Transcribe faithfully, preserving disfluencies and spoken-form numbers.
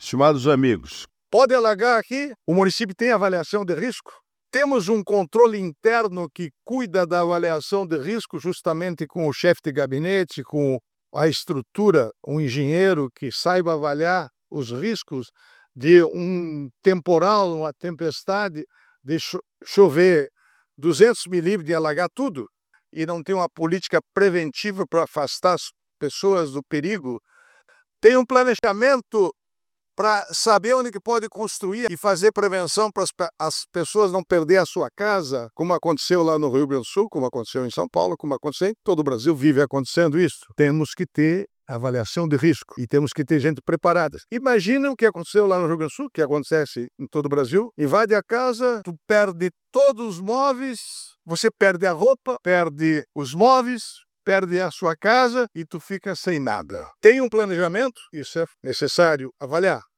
Estimados amigos, pode alagar aqui? O município tem avaliação de risco? Temos um controle interno que cuida da avaliação de risco justamente com o chefe de gabinete, com a estrutura, um engenheiro que saiba avaliar os riscos de um temporal, uma tempestade, de cho chover duzentos milímetros e alagar tudo, e não tem uma política preventiva para afastar as pessoas do perigo. Tem um planejamento para saber onde que pode construir e fazer prevenção para as, as pessoas não perder a sua casa, como aconteceu lá no Rio Grande do Sul, como aconteceu em São Paulo, como aconteceu em todo o Brasil, vive acontecendo isso. Temos que ter avaliação de risco e temos que ter gente preparada. Imagina o que aconteceu lá no Rio Grande do Sul, que acontece em todo o Brasil. Invade a casa, tu perde todos os móveis, você perde a roupa, perde os móveis, perde a sua casa e tu fica sem nada. Tem um planejamento? Isso é necessário avaliar.